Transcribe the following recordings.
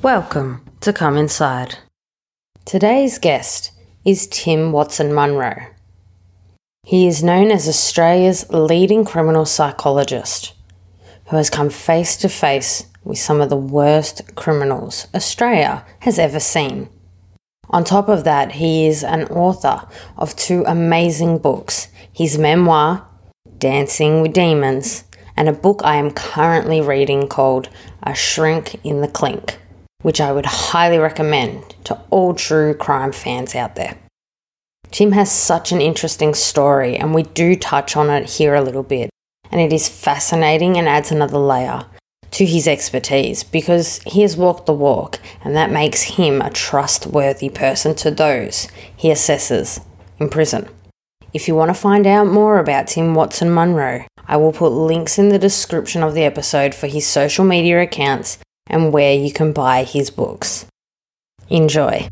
Welcome to Come Inside. Today's guest is Tim Watson-Munro. He is known as Australia's leading criminal psychologist who has come face to face with some of the worst criminals Australia has ever seen. On top of that, he is an author of 2 amazing books, his memoir, Dancing with Demons, and a book I am currently reading called A Shrink in the Clink, which I would highly recommend to all true crime fans out there. Tim has such an interesting story, and we do touch on it here a little bit, and it is fascinating and adds another layer to his expertise because he has walked the walk, and that makes him a trustworthy person to those he assesses in prison. If you want to find out more about Tim Watson-Munro, I will put links in the description of the episode for his social media accounts and where you can buy his books. Enjoy.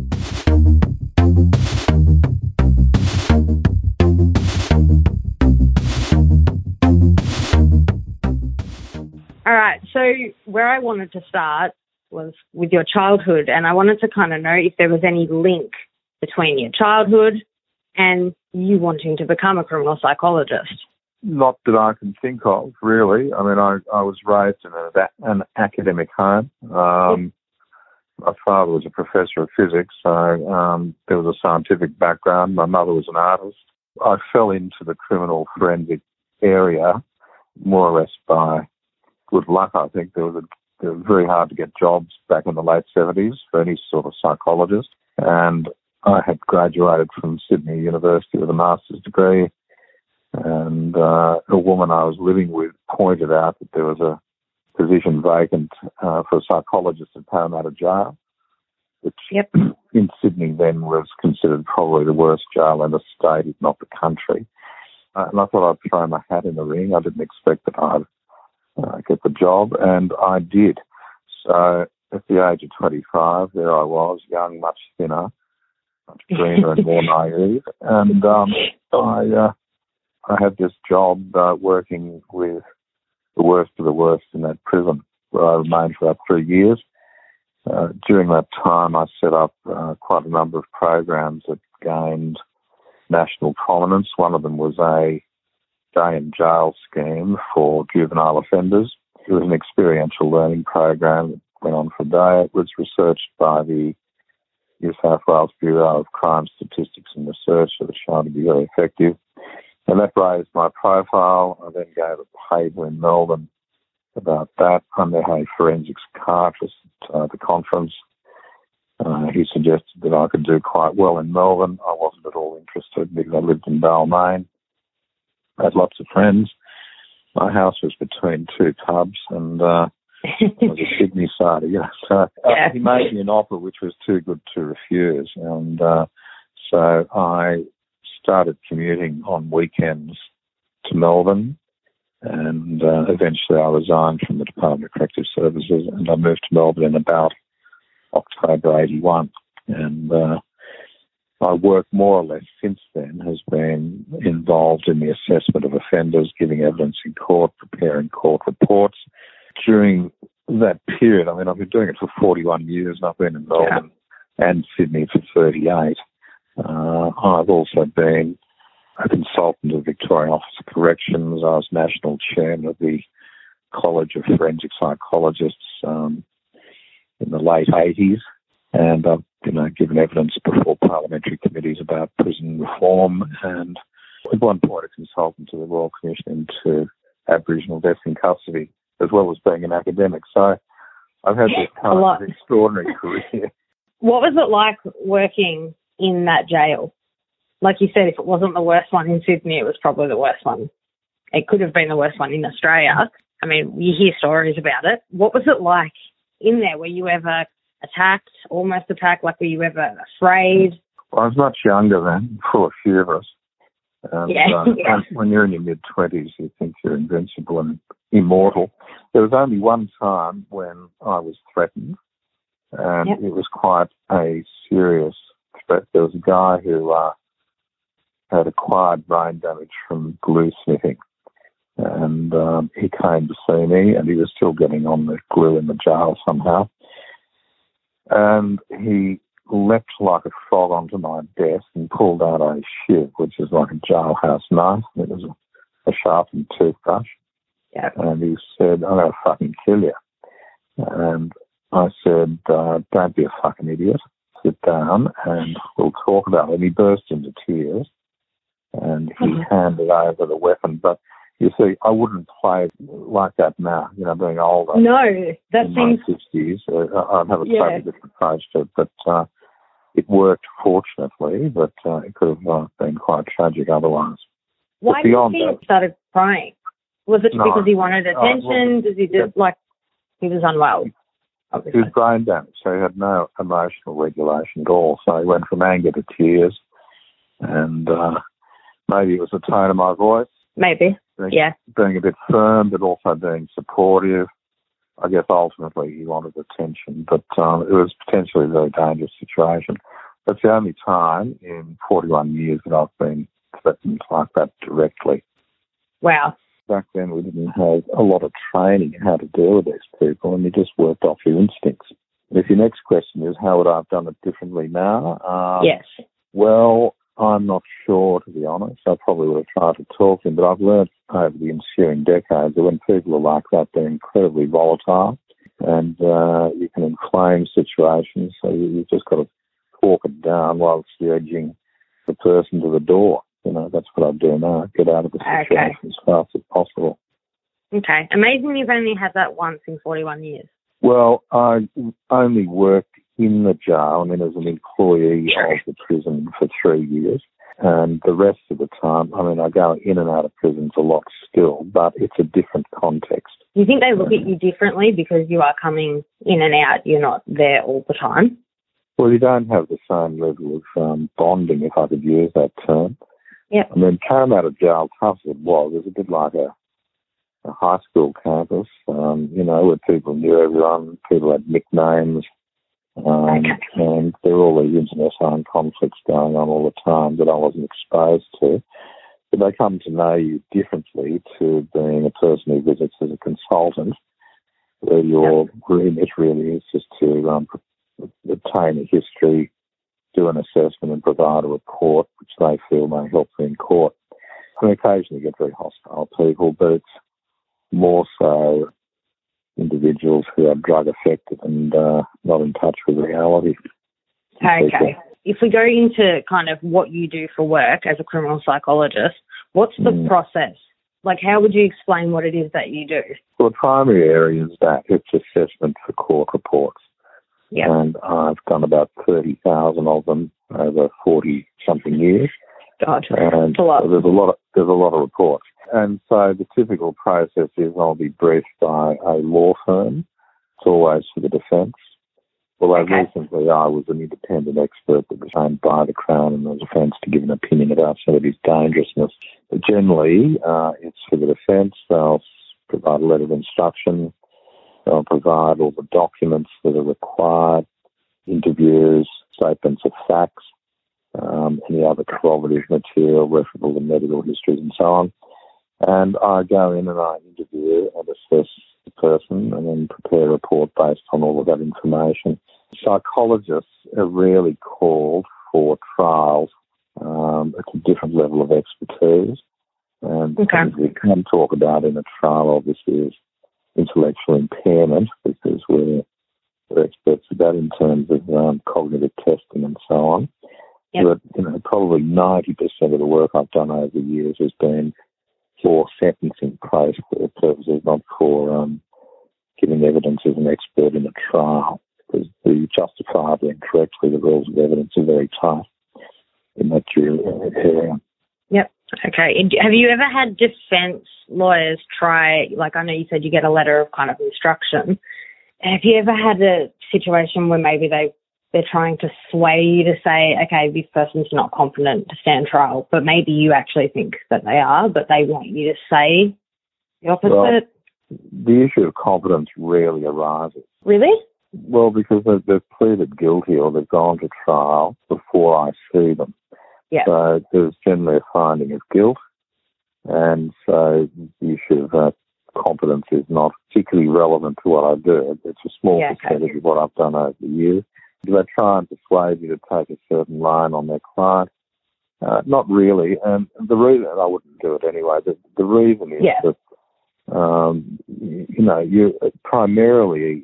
All right, so where I wanted to start was with your childhood, and I wanted to kind of know if there was any link between your childhood and you wanting to become a criminal psychologist. Not that I can think of, really. I mean, I was raised in an academic home. My father was a professor of physics, so there was a scientific background. My mother was an artist. I fell into the criminal forensic area more or less by good luck, I think. It was very hard to get jobs back in the late 70s for any sort of psychologist. And I had graduated from Sydney University with a master's degree. And a woman I was living with pointed out that there was a position vacant for a psychologist at Parramatta Jail, which in Sydney then was considered probably the worst jail in the state, if not the country. And I thought I'd throw my hat in the ring. I didn't expect that I'd get the job, and I did. So at the age of 25, there I was, young, much thinner, much greener and more naive. And I had this job working with the worst of the worst in that prison, where I remained for about 3 years. During that time, I set up quite a number of programs that gained national prominence. One of them was a day-in-jail scheme for juvenile offenders. It was an experiential learning program that went on for a day. It was researched by the New South Wales Bureau of Crime Statistics and Research. It was shown to be very effective. And that raised my profile. I then gave a paper in Melbourne about that. I met a forensic psychiatrist at the conference. He suggested that I could do quite well in Melbourne. I wasn't at all interested because I lived in Balmain. I had lots of friends. My house was between 2 pubs, and I was a Sydney sider. So he made me an offer which was too good to refuse. And so I started commuting on weekends to Melbourne, and eventually I resigned from the Department of Corrective Services, and I moved to Melbourne in about October 81. And my work more or less since then has been involved in the assessment of offenders, giving evidence in court, preparing court reports. During that period, I mean, I've been doing it for 41 years, and I've been in Melbourne and Sydney for 38. I've also been a consultant of Victorian Office of Corrections. I was national chairman of the College of Forensic Psychologists in the late 80s, and I've given evidence before parliamentary committees about prison reform, and at one point a consultant to the Royal Commission into Aboriginal deaths in custody, as well as being an academic. So I've had this kind of extraordinary career. What was it like working in that jail? Like you said, if it wasn't the worst one in Sydney, it was probably the worst one. It could have been the worst one in Australia. I mean, you hear stories about it. What was it like in there? Were you ever attacked, almost attacked? Like, were you ever afraid? Well, I was much younger then, full of fear of us. And when you're in your mid-20s, you think you're invincible and immortal. There was only one time when I was threatened, and it was quite a serious threat. There was a guy who had acquired brain damage from glue sniffing, and he came to see me, and he was still getting on the glue in the jail somehow. And he leapt like a frog onto my desk and pulled out a shiv, which is like a jailhouse knife. It was a sharpened toothbrush. Yeah. And he said, "I'm going to fucking kill you." And I said, "Don't be a fucking idiot. Sit down and we'll talk about it." And he burst into tears and he handed over the weapon. But you see, I wouldn't play like that now, being older. No, that in seems... my 60s. I'd have a totally different approach to it. But it worked, fortunately, but it could have been quite tragic otherwise. Why do you think he started crying? Was it because he wanted attention? Does he just, he was unwell? Obviously. He was brain damaged, so he had no emotional regulation at all. So he went from anger to tears, and maybe it was the tone of my voice. Maybe, being a bit firm, but also being supportive. I guess ultimately he wanted attention, but it was potentially a very dangerous situation. That's the only time in 41 years that I've been threatened like that directly. Wow. Back then we didn't have a lot of training in how to deal with these people, and you just worked off your instincts. If your next question is how would I have done it differently now? Yes. Well, I'm not sure, to be honest. I probably would have tried to talk to him, but I've learned over the ensuing decades that when people are like that, they're incredibly volatile, and you can inflame situations, so you've just got to talk it down whilst you're edging the person to the door. That's what I do now. Get out of the situation as fast as possible. Okay. Amazing you've only had that once in 41 years. Well, I only worked in the jail, as an employee of the prison for 3 years. And the rest of the time, I go in and out of prisons a lot still, but it's a different context. Do you think they look at you differently because you are coming in and out, you're not there all the time? Well, you don't have the same level of bonding, if I could use that term. Yeah. Parramatta Jail, tough as it was a bit like a high school campus, where people knew everyone, people had nicknames, and there were all these internecine conflicts going on all the time that I wasn't exposed to. But they come to know you differently to being a person who visits as a consultant, where your remit really is just to obtain a history, do an assessment and provide a report which they feel may help them in court. Occasionally you get very hostile people, but it's more so individuals who are drug affected and not in touch with reality. Okay. If we go into kind of what you do for work as a criminal psychologist, what's the process? How would you explain what it is that you do? Well, the primary area is that it's assessment for court reports. Yeah. And I've done about 30,000 of them over 40-something years. God, and that's a lot. There's a lot of reports. And so the typical process is I'll be briefed by a law firm. It's always for the defence. Although recently I was an independent expert that was owned by the Crown and the defence to give an opinion about somebody's dangerousness. But generally, it's for the defence. They'll provide a letter of instruction. They'll provide all the documents that are required, interviews, statements of facts, any other corroborative material, referable to medical histories and so on. And I go in and I interview and assess the person and then prepare a report based on all of that information. Psychologists are rarely called for trials. It's a different level of expertise. And things we can talk about in a trial, obviously, is intellectual impairment, because we're experts at that in terms of cognitive testing and so on. Yep. But probably 90% of the work I've done over the years has been for sentencing purposes, not for giving evidence as an expert in a trial, because the justifiably and correctly the rules of evidence are very tight in that area. Yep. Okay. Have you ever had defence lawyers try, I know you said you get a letter of kind of instruction. Have you ever had a situation where maybe they're trying to sway you to say, okay, this person's not competent to stand trial, but maybe you actually think that they are, but they want you to say the opposite? Well, the issue of competence rarely arises. Really? Well, because they've pleaded guilty or they've gone to trial before I see them. Yeah. So there's generally a finding of guilt, and so the issue of competence is not particularly relevant to what I do. It's a small percentage of what I've done over the years. Do they try and persuade you to take a certain line on their client? Not really. And the reason, I wouldn't do it anyway, the reason is that, you're primarily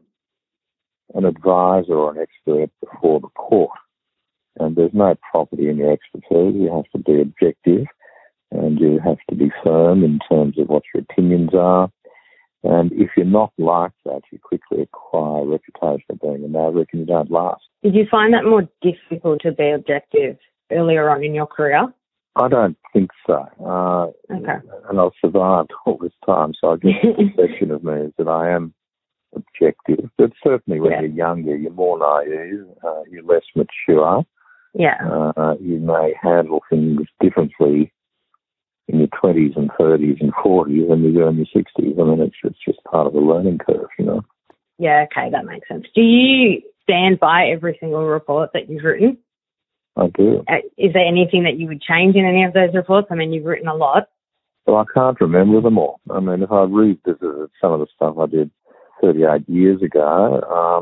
an advisor or an expert before the court. And there's no property in your expertise. You have to be objective and you have to be firm in terms of what your opinions are. And if you're not like that, you quickly acquire a reputation of being a maverick and you don't last. Did you find that more difficult to be objective earlier on in your career? I don't think so. Okay. And I've survived all this time, so I guess the perception of me is that I am objective. But certainly when you're younger, you're more naive, you're less mature. Yeah. You may handle things differently in your 20s and 30s and 40s than you do in your 60s. I mean, it's just part of the learning curve, you know. Yeah, okay, that makes sense. Do you stand by every single report that you've written? I do. Is there anything that you would change in any of those reports? I mean, you've written a lot. Well, I can't remember them all. I mean, if I revisited some of the stuff I did 38 years ago,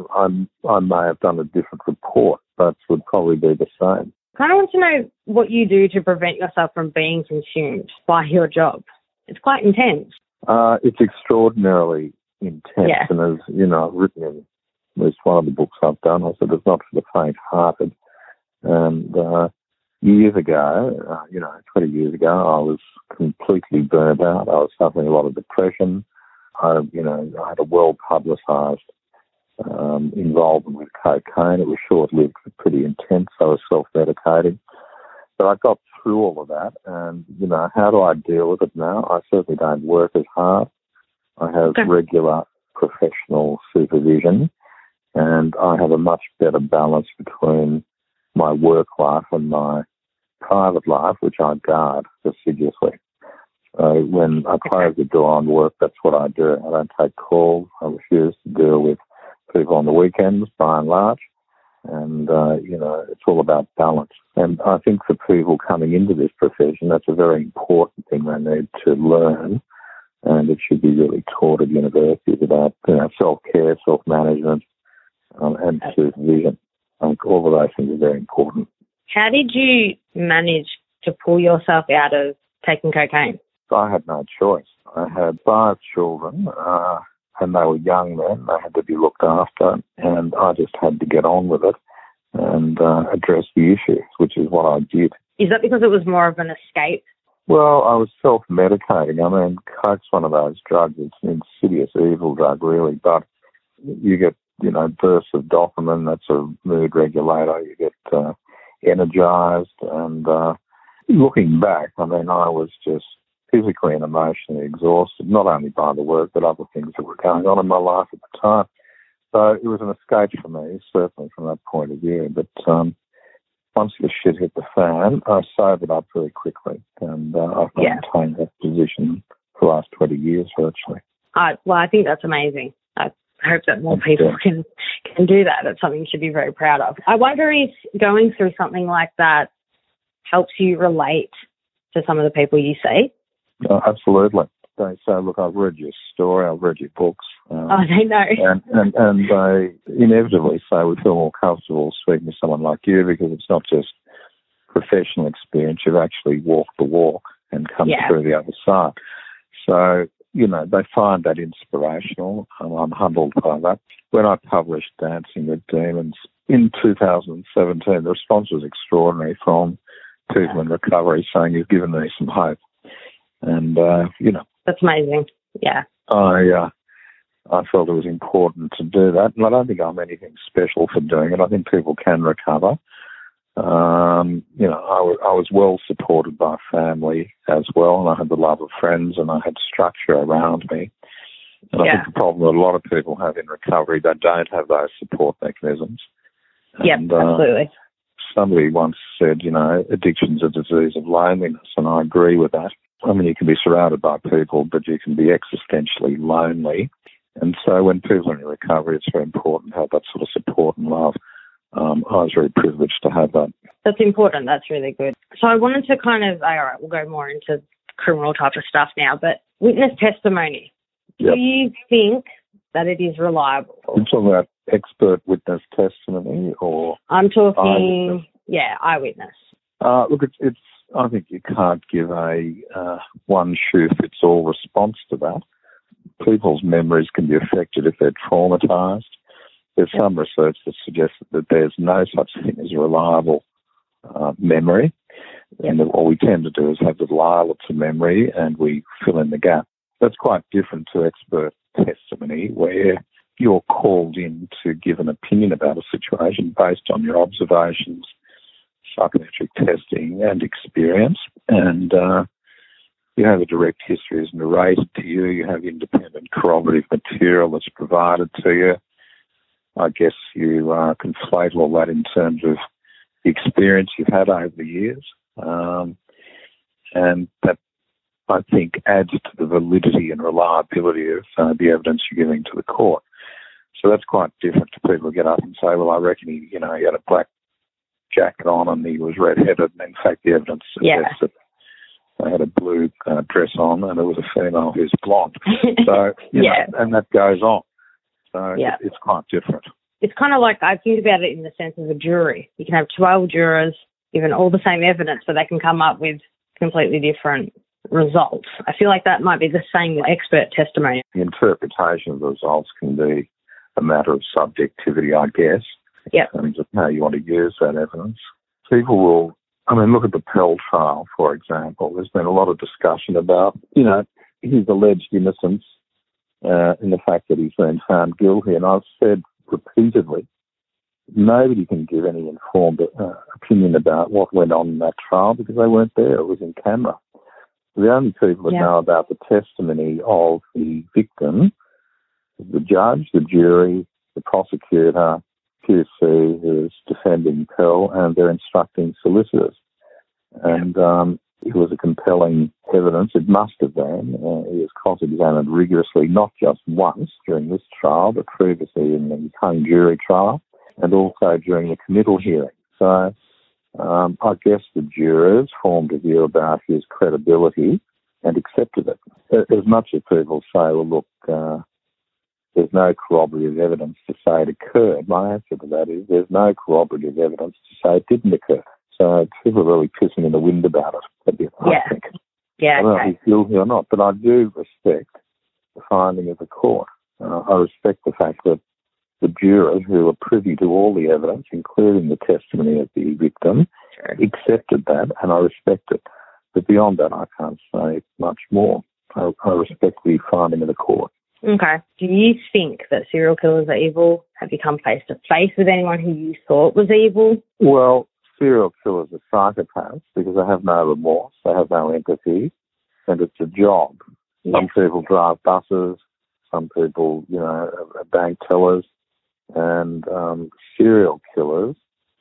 I may have done a different report, but would probably be the same. I kind of want to know what you do to prevent yourself from being consumed by your job. It's quite intense. It's extraordinarily intense. Yeah. And as you know, I've written in at least one of the books I've done, I said it's not for the faint-hearted. And years ago, 20 years ago, I was completely burnt out. I was suffering a lot of depression. I had a well-publicised involvement with cocaine. It was short-lived, but pretty intense. I was self-medicating. But I got through all of that, and, how do I deal with it now? I certainly don't work as hard. I have regular professional supervision, and I have a much better balance between my work life and my private life, which I guard assiduously. So when I close the door on work, that's what I do. I don't take calls. I refuse to deal with people on the weekends, by and large. And, it's all about balance. And I think for people coming into this profession, that's a very important thing they need to learn. And it should be really taught at universities about, self-care, self-management, and supervision. I think all of those things are very important. How did you manage to pull yourself out of taking cocaine? I had no choice. I had 5 children, and they were young then. They had to be looked after, and I just had to get on with it and address the issues, which is what I did. Is that because it was more of an escape? Well, I was self-medicating. I mean, coke's one of those drugs. It's an insidious, evil drug, really, but you get bursts of dopamine, that's a mood regulator. You get energized. And looking back, I mean, I was just physically and emotionally exhausted, not only by the work, but other things that were going on in my life at the time. So it was an escape for me, certainly from that point of view. But once the shit hit the fan, I sobered up very quickly. And I've maintained that position for the last 20 years, virtually. Well, I think that's amazing. I hope that more people can do that. That's something you should be very proud of. I wonder if going through something like that helps you relate to some of the people you see. Absolutely. They say, look, I've read your story, I've read your books. They know. And they inevitably say we feel more comfortable speaking to someone like you because it's not just professional experience, you've actually walked the walk and come through the other side. So, they find that inspirational. I'm humbled by that. When I published Dancing with Demons in 2017, the response was extraordinary from people in recovery saying, you've given me some hope. And, That's amazing. Yeah. I felt it was important to do that. And I don't think I'm anything special for doing it. I think people can recover. I was well supported by family as well, and I had the love of friends, and I had structure around me. And I think the problem that a lot of people have in recovery, they don't have those support mechanisms. Yeah, absolutely. Somebody once said, addiction's a disease of loneliness, and I agree with that. I mean, you can be surrounded by people, but you can be existentially lonely. And so when people are in recovery, it's very important to have that sort of support and love. I was very privileged to have that. That's important. That's really good. So I wanted to we'll go more into criminal type of stuff now, but witness testimony. Yep. Do you think that it is reliable. You're talking about expert witness testimony or... I'm talking, eyewitness? Eyewitness. Look, it's. I think you can't give a one-shoe-fits-all response to that. People's memories can be affected if they're traumatised. There's some research that suggests that there's no such thing as a reliable memory. And what we tend to do is have little islets of memory and we fill in the gap. That's quite different to expert testimony where you're called in to give an opinion about a situation based on your observations, psychometric testing and experience. And you have a direct history is narrated to you. You have independent corroborative material that's provided to you. I guess you conflate all that in terms of the experience you've had over the years. And that, I think, adds to the validity and reliability of the evidence you're giving to the court. So that's quite different to people who get up and say, well, I reckon he had a black jacket on and he was red-headed. And in fact, the evidence suggests that they had a blue dress on and it was a female who's blonde. So, you know, and that goes on. So it's quite different. It's kind of like, I think about it in the sense of a jury. You can have 12 jurors given all the same evidence, but they can come up with completely different results. I feel like that might be the same with expert testimony. The interpretation of the results can be a matter of subjectivity, I guess, in terms of how you want to use that evidence. People will, look at the Pell trial, for example. There's been a lot of discussion about, his alleged innocence in the fact that he's been found guilty. And I've said repeatedly, nobody can give any informed opinion about what went on in that trial because they weren't there. It was in camera. The only people that know about the testimony of the victim is the judge, the jury, the prosecutor, QC, who is defending Pell, and their instructing solicitors. And it was a compelling evidence. It must have been. He was cross-examined rigorously, not just once during this trial, but previously in the hung jury trial and also during the committal hearing. So I guess the jurors formed a view about his credibility and accepted it. As much as people say, well, look, there's no corroborative evidence to say it occurred, my answer to that is there's no corroborative evidence to say it didn't occur. So people are really pissing in the wind about it a bit, I think. I don't know if he's guilty or not, but I do respect the finding of the court. I respect the fact that the jurors who are privy to all the evidence, including the testimony of the victim, accepted that, and I respect it. But beyond that, I can't say much more. I respect the finding of the court. Okay. Do you think that serial killers are evil? Have you come face to face with anyone who you thought was evil? Well, serial killers are psychopaths because they have no remorse, they have no empathy, and it's a job. Some people drive buses, some people, are bank tellers, and serial killers,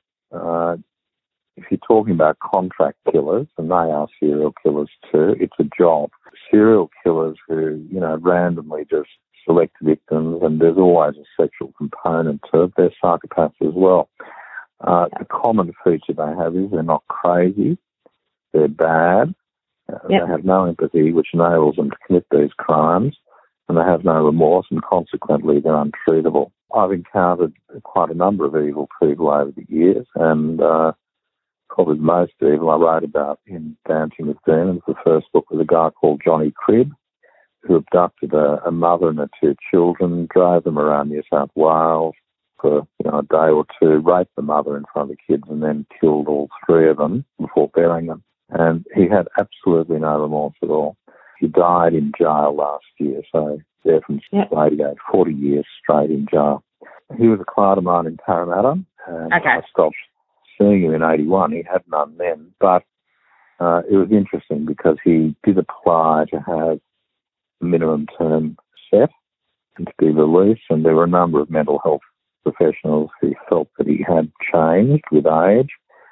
if you're talking about contract killers, and they are serial killers too, it's a job. Serial killers who, randomly just select victims, and there's always a sexual component to it, they're psychopaths as well. The common feature they have is they're not crazy, they're bad, they have no empathy, which enables them to commit these crimes, and they have no remorse, and consequently they're untreatable. I've encountered quite a number of evil people over the years, and probably the most evil I wrote about in Dancing with Demons. The first book was a guy called Johnny Cribb, who abducted a mother and her two children, drove them around New South Wales for a day or two, raped the mother in front of the kids, and then killed all three of them before burying them. And he had absolutely no remorse at all. He died in jail last year, so there from 88, 40 years straight in jail. He was a client of mine in Parramatta, and I stopped seeing him in 81. He had none then, but it was interesting because he did apply to have a minimum term set and to be released, and there were a number of mental health professionals who felt that he had changed with age,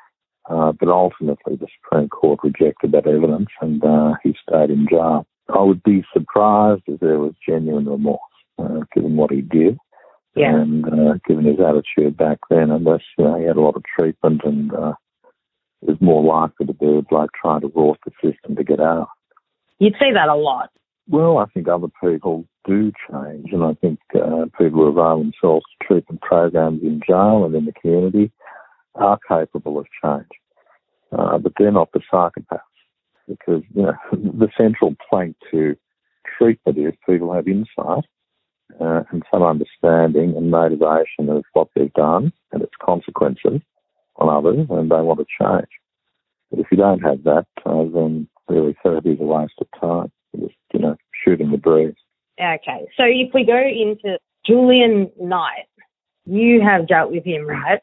but ultimately the Supreme Court rejected that evidence and he stayed in jail. I would be surprised if there was genuine remorse given what he did and given his attitude back then, unless he had a lot of treatment and it was more likely to be a bloke trying to rorke the system to get out. You'd see that a lot. Well, I think other people do change, and I think people who avail themselves to treatment programs in jail and in the community are capable of change. But they're not the psychopaths, because the central plank to treatment is people have insight and some understanding and motivation of what they've done and its consequences on others, and they want to change. But if you don't have that, then really therapy is a waste of time. You're just, shooting the breeze. Okay, so if we go into Julian Knight, you have dealt with him, right?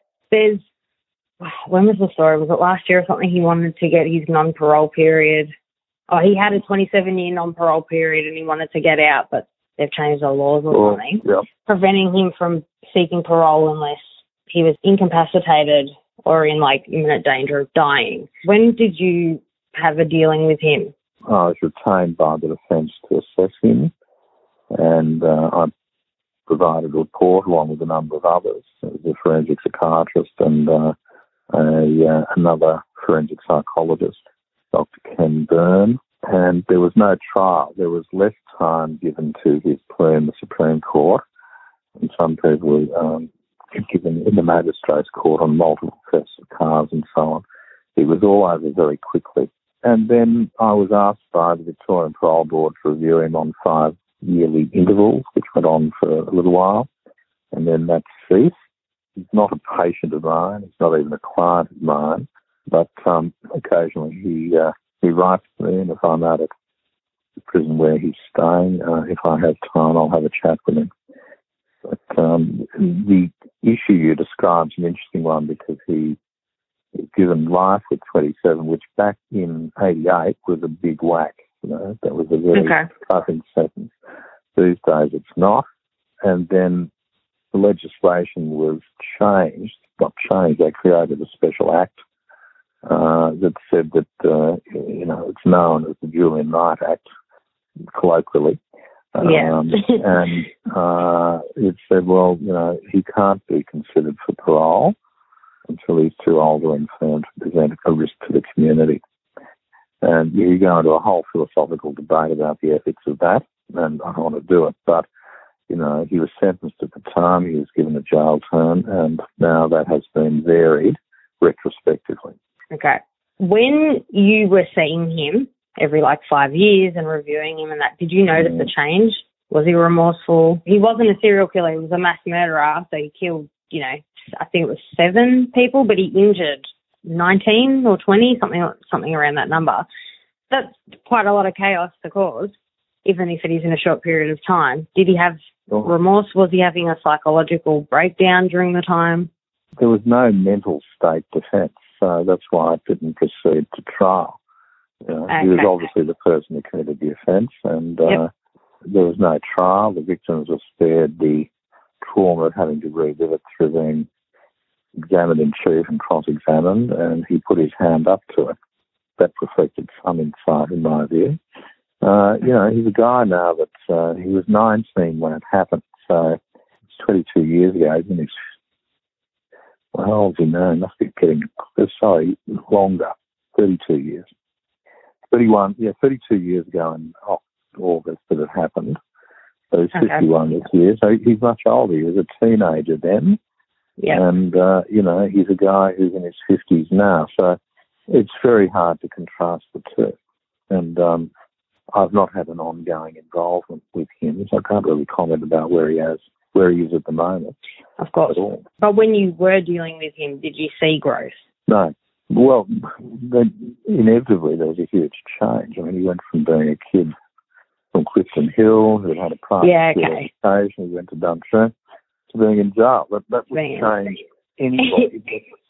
When was the story? Was it last year or something? He wanted to get his non-parole period. Oh, he had a 27-year non-parole period and he wanted to get out, but they've changed the laws or something, preventing him from seeking parole unless he was incapacitated or in imminent danger of dying. When did you have a dealing with him? I was retained by the defence to assess him, and I provided a report along with a number of others. There was a forensic psychiatrist and another forensic psychologist, Dr. Ken Byrne, and there was no trial. There was less time given to his plea in the Supreme Court, and some people were given in the magistrates' court on multiple sets of cars and so on. It was all over very quickly. And then I was asked by the Victorian Parole Board to review him on 5 yearly intervals, which went on for a little while, and then that ceased. He's not a patient of mine. He's not even a client of mine. But occasionally he writes to me, and if I'm out at the prison where he's staying, if I have time, I'll have a chat with him. But the issue you describe is an interesting one, because he was given life with 27, which back in 88 was a big whack. That was a very cutting sentence. These days it's not. And then the legislation was changed. Not changed, they created a special act that said that, it's known as the Julian Knight Act, colloquially. And it said, well, he can't be considered for parole until he's too old or infirm to present a risk to the community. And you go into a whole philosophical debate about the ethics of that, and I don't want to do it, but, he was sentenced at the time, he was given a jail term, and now that has been varied retrospectively. Okay. When you were seeing him every 5 years and reviewing him and that, did you notice a change? Was he remorseful? He wasn't a serial killer, he was a mass murderer, so he killed, I think it was 7 people, but he injured 19 or 20, something around that number. That's quite a lot of chaos to cause, even if it is in a short period of time. Did he have remorse? Was he having a psychological breakdown during the time? There was no mental state defence, so that's why I didn't proceed to trial. He was obviously the person who committed the offence, and there was no trial. The victims were spared the trauma of having to relive it through being examined in chief and cross-examined, and he put his hand up to it. That reflected some insight in my view. He's a guy now that he was 19 when it happened, so it's 22 years ago. He's in his, how old is he now? He must be getting, longer, 32 years. 32 years ago in August that it happened. So he's 51 this year, so he's much older. He was a teenager then. Yeah. And, he's a guy who's in his 50s now, so it's very hard to contrast the two. And I've not had an ongoing involvement with him, so I can't really comment about where he is at the moment. Of course. But when you were dealing with him, did you see growth? No. Well, inevitably there was a huge change. I mean, he went from being a kid from Clifton Hill who had a private education, he went to Dunshire, to being in jail. That would change anybody.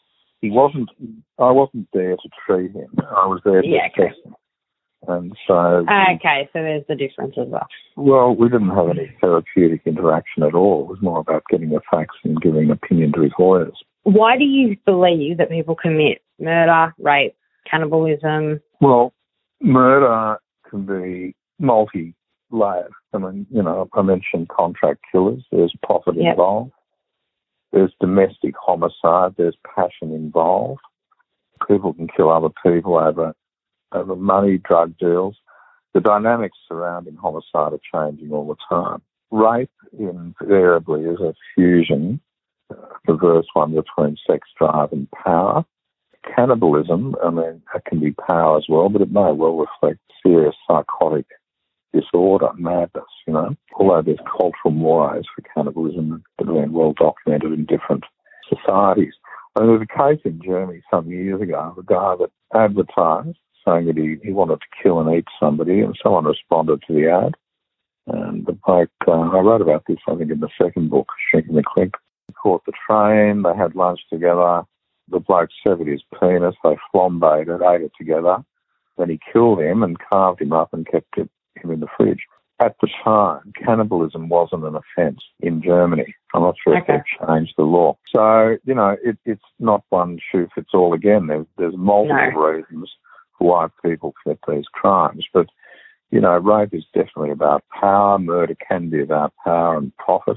I wasn't there to treat him. I was there to assess him. And so... so there's the difference as well. Well, we didn't have any therapeutic interaction at all. It was more about getting the facts and giving an opinion to his lawyers. Why do you believe that people commit murder, rape, cannibalism? Well, murder can be multi-layered. I mean, I mentioned contract killers. There's profit involved. There's domestic homicide. There's passion involved. People can kill other people over money, drug deals. the dynamics surrounding homicide are changing all the time. Rape invariably is a fusion, a perverse one, between sex drive and power. Cannibalism, I mean, it can be power as well, but it may well reflect serious psychotic disorder, madness, you know. Although there's cultural mores for cannibalism that have been well documented in different societies. I mean, there was a case in Germany some years ago of a guy that advertised saying that he wanted to kill and eat somebody, and someone responded to the ad. And the bloke, I wrote about this, I think, in the second book, Shrinking the Clink. He caught the train, they had lunch together, the bloke severed his penis, they flambéed it, ate it together. Then he killed him and carved him up and kept him in the fridge. At the time, cannibalism wasn't an offence in Germany. I'm not sure if they've changed the law. So, you know, it's not one shoe fits all again. There's multiple reasons for why people commit these crimes. But, you know, rape is definitely about power. Murder can be about power and profit.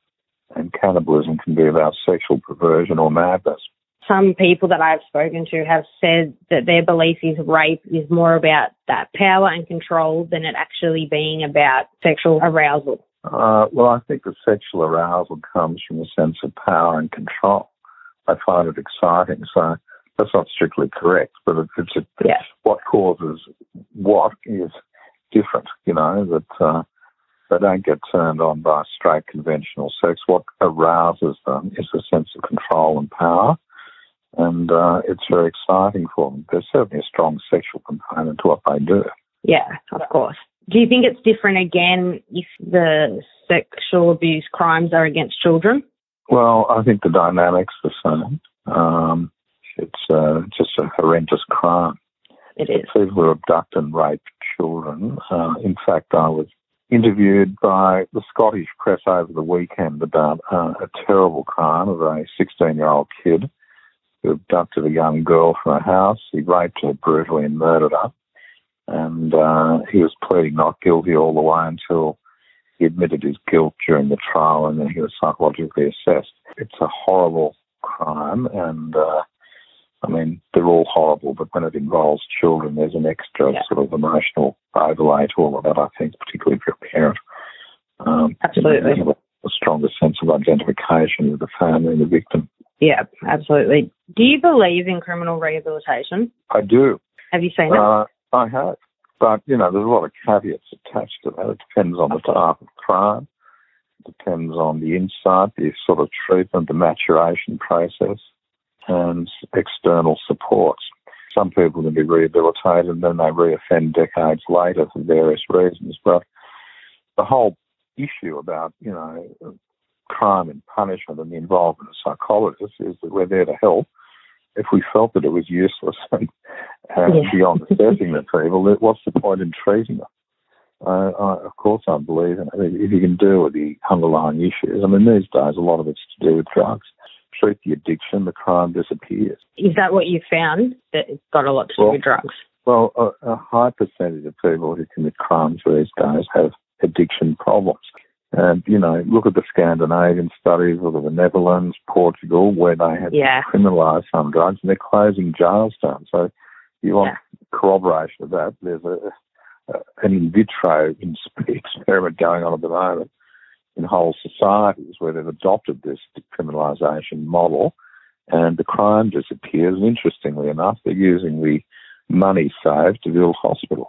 And cannibalism can be about sexual perversion or madness. Some people that I've spoken to have said that their belief is rape is more about that power and control than it actually being about sexual arousal. Well, I think the sexual arousal comes from a sense of power and control. I find it exciting. So that's not strictly correct, but what causes what is different, you know, that they don't get turned on by straight conventional sex. What arouses them is a sense of control and power. And it's very exciting for them. There's certainly a strong sexual component to what they do. Yeah, of course. Do you think it's different again if the sexual abuse crimes are against children? Well, I think the dynamics are the same. It's just a horrendous crime. It is. People who abduct and rape children. In fact, I was interviewed by the Scottish press over the weekend about a terrible crime of a 16-year-old kid who abducted a young girl from her house. He raped her brutally and murdered her. And he was pleading not guilty all the way until he admitted his guilt during the trial, and then he was psychologically assessed. It's a horrible crime, and I mean, they're all horrible, but when it involves children, there's an extra sort of emotional overlay to all of that, I think, particularly if you're a parent. Absolutely. You have a stronger sense of identification with the family and the victim. Yeah, absolutely. Do you believe in criminal rehabilitation? I do. Have you seen it? I have. But, you know, there's a lot of caveats attached to that. It depends on the type of crime. It depends on the insight, the sort of treatment, the maturation process, and external supports. Some people can be rehabilitated and then they reoffend decades later for various reasons. But the whole issue about, you know, crime and punishment and the involvement of psychologists is that we're there to help. If we felt that it was useless and beyond assessing the people, what's the point in treating them? Of course I believe in it. If you can deal with the underlying issues, I mean, these days a lot of it's to do with drugs. Treat the addiction, the crime disappears. Is that what you found, that it's got a lot to do with drugs? Well, a high percentage of people who commit crimes these days have addiction problems. And, you know, look at the Scandinavian studies, look at the Netherlands, Portugal, where they have criminalised some drugs, and they're closing jails down. So you want corroboration of that. There's an in vitro experiment going on at the moment in whole societies where they've adopted this decriminalisation model, and the crime disappears. And interestingly enough, they're using the money saved to build hospitals.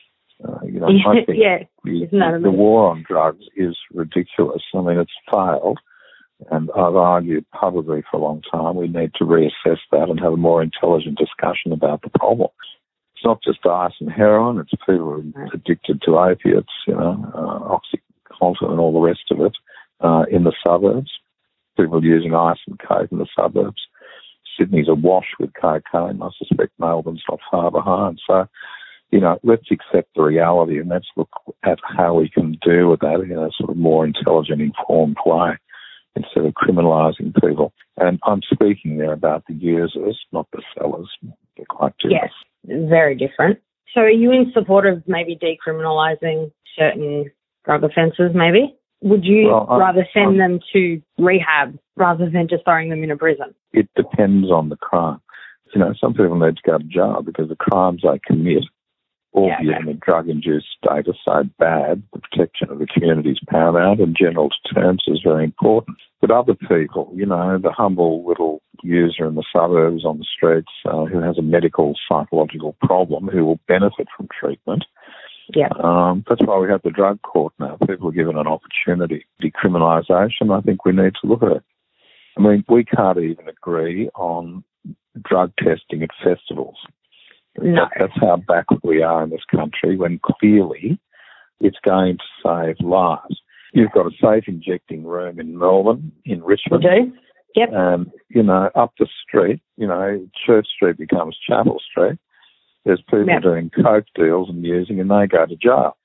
You know, I think the war on drugs is ridiculous. I mean, it's failed, and I've argued publicly for a long time we need to reassess that and have a more intelligent discussion about the problem. It's not just ice and heroin, it's people who are addicted to opiates, you know, OxyContin and all the rest of it in the suburbs. People using ice and coke in the suburbs. Sydney's awash with cocaine. I suspect Melbourne's not far behind. So, you know, let's accept the reality and let's look at how we can deal with that in a sort of more intelligent, informed way instead of criminalising people. And I'm speaking there about the users, not the sellers. They're quite different. Yes, very different. So are you in support of maybe decriminalising certain drug offences maybe? Would you rather send them to rehab rather than just throwing them in a prison? It depends on the crime. You know, some people need to go to jail because the crimes they commit albeit in a drug-induced state, are so bad, the protection of the community is paramount, and general deterrence is very important. But other people, the humble little user in the suburbs on the streets who has a medical psychological problem, who will benefit from treatment. Yeah. That's why we have the drug court now. People are given an opportunity. Decriminalisation, I think we need to look at it. I mean, we can't even agree on drug testing at festivals. No. That's how backward we are in this country, when clearly it's going to save lives. You've got a safe injecting room in Melbourne, in Richmond. We do. Yep. And, up the street, Church Street becomes Chapel Street. There's people doing coke deals and using, and they go to jail.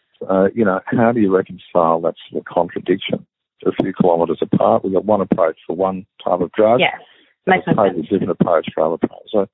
How do you reconcile that sort of contradiction? A few kilometres apart, we've got one approach for one type of drug. Yes. Makes a totally different approach for other drugs. So,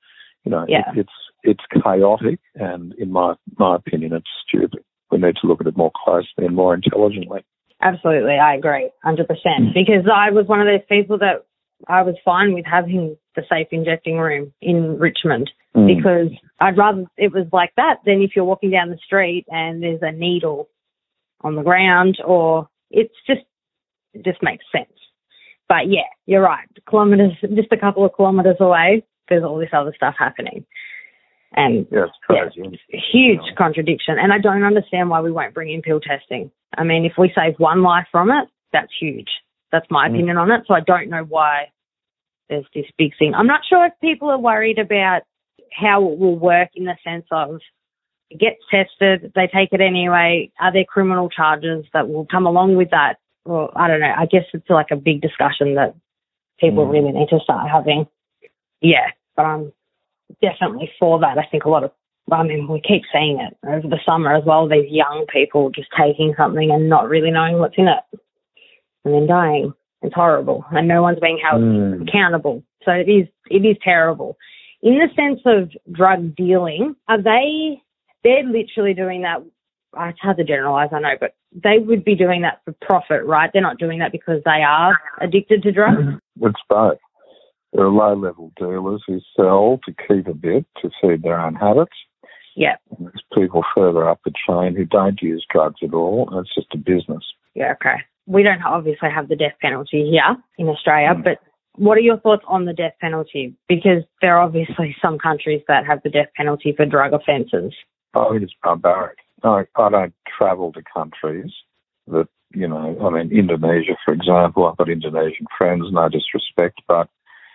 it's chaotic, and in my opinion, it's stupid. We need to look at it more closely and more intelligently. Absolutely, I agree, 100%. Because I was one of those people that I was fine with having the safe injecting room in Richmond, because I'd rather it was like that than if you're walking down the street and there's a needle on the ground, or it just makes sense. But yeah, you're right. Just a couple of kilometres away, there's all this other stuff happening. And it's crazy. Huge contradiction. And I don't understand why we won't bring in pill testing. I mean, if we save one life from it, that's huge. That's my opinion on it. So I don't know why there's this big thing. I'm not sure if people are worried about how it will work, in the sense of it gets tested, they take it anyway. Are there criminal charges that will come along with that? Well, I don't know. I guess it's like a big discussion that people really need to start having. Yeah, but I'm definitely for that. I think we keep seeing it over the summer as well, these young people just taking something and not really knowing what's in it and then dying. It's horrible, and no one's being held accountable. So it is terrible. In the sense of drug dealing, they're literally doing that. It's hard to generalise, I know, but they would be doing that for profit, right? They're not doing that because they are addicted to drugs? It's both. There are low-level dealers who sell to keep a bit, to feed their own habits. Yeah. And there's people further up the chain who don't use drugs at all, and it's just a business. Yeah, okay. We don't obviously have the death penalty here in Australia, but what are your thoughts on the death penalty? Because there are obviously some countries that have the death penalty for drug offences. Oh, it's barbaric. I don't travel to countries that, Indonesia, for example. I've got Indonesian friends, no disrespect, but,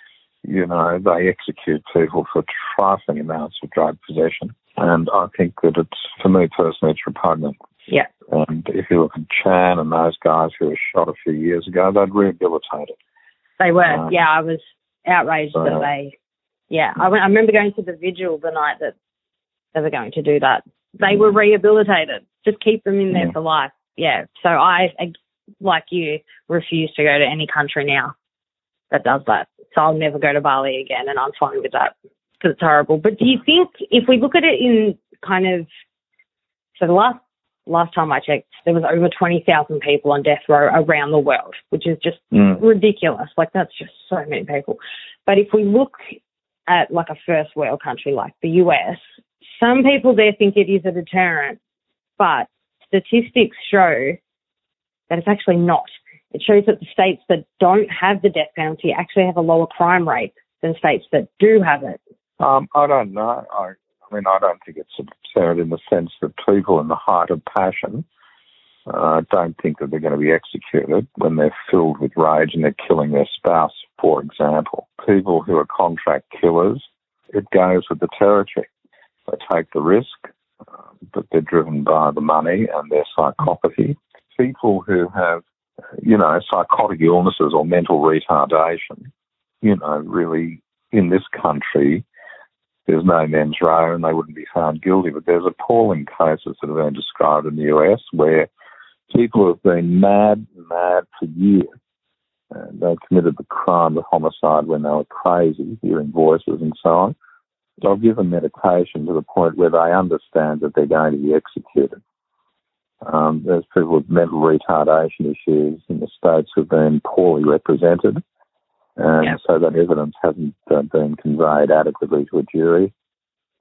they execute people for trifling amounts of drug possession. And I think that for me personally, it's repugnant. Yeah. And if you look at Chan and those guys who were shot a few years ago, they'd rehabilitated. They were. I was outraged that they... Yeah, I remember going to the vigil the night that they were going to do that. They were rehabilitated. Just keep them in there for life. Yeah. So I, like you, refuse to go to any country now that does that. So I'll never go to Bali again, and I'm fine with that because it's horrible. But do you think if we look at it in kind of... So the last time I checked, there was over 20,000 people on death row around the world, which is just ridiculous. Like, that's just so many people. But if we look at like a first world country like the US, some people there think it is a deterrent, but statistics show that it's actually not. It shows that the states that don't have the death penalty actually have a lower crime rate than states that do have it. I don't know. I don't think it's a deterrent in the sense that people in the height of passion don't think that they're going to be executed when they're filled with rage and they're killing their spouse, for example. People who are contract killers, it goes with the territory. They take the risk, but they're driven by the money and their psychopathy. People who have, psychotic illnesses or mental retardation, really in this country, there's no mens rea and they wouldn't be found guilty. But there's appalling cases that have been described in the US where people have been mad for years. And they committed the crime of homicide when they were crazy, hearing voices and so on. They'll give them medication to the point where they understand that they're going to be executed. There's people with mental retardation issues in the States who have been poorly represented. And so that evidence hasn't been conveyed adequately to a jury.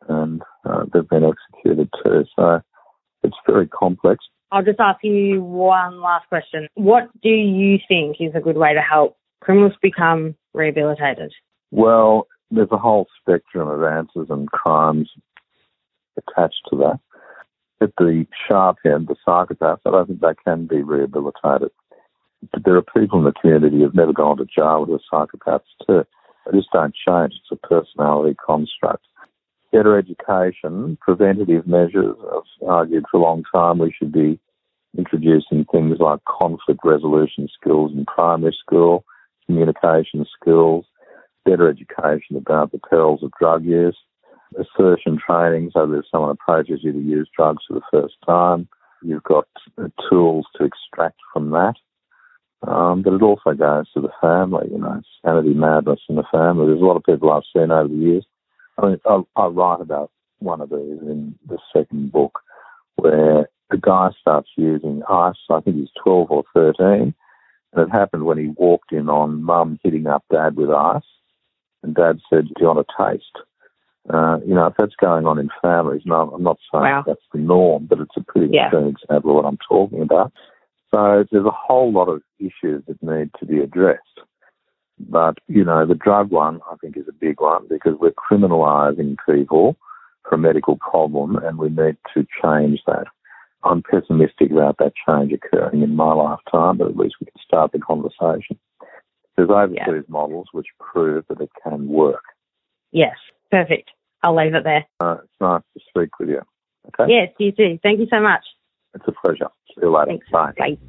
and they've been executed too. So it's very complex. I'll just ask you one last question. What do you think is a good way to help criminals become rehabilitated? Well, there's a whole spectrum of answers and crimes attached to that. At the sharp end, the psychopaths, I don't think they can be rehabilitated. But there are people in the community who have never gone to jail with psychopaths too. They just don't change. It's a personality construct. Better education, preventative measures. I've argued for a long time we should be introducing things like conflict resolution skills in primary school, communication skills, better education about the perils of drug use, assertion training, so that if someone approaches you to use drugs for the first time, you've got tools to extract from that. But it also goes to the family, sanity, madness in the family. There's a lot of people I've seen over the years. I mean, I write about one of these in the second book, where the guy starts using ice. I think he's 12 or 13, and it happened when he walked in on Mum hitting up Dad with ice, and Dad said, "Do you want a taste?" If that's going on in families, no, I'm not saying that's the norm, but it's a pretty extreme example of what I'm talking about. So there's a whole lot of issues that need to be addressed. But, the drug one, I think, is a big one because we're criminalising people for a medical problem and we need to change that. I'm pessimistic about that change occurring in my lifetime, but at least we can start the conversation. There's overseas models which prove that it can work. Yes, perfect. I'll leave it there. It's nice to speak with you. Okay? Yes, you too. Thank you so much. It's a pleasure. See you later. Thanks. Bye. Bye.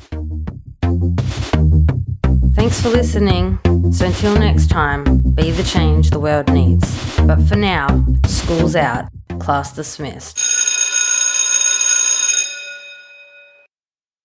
Thanks for listening. So until next time, be the change the world needs. But for now, school's out, class dismissed.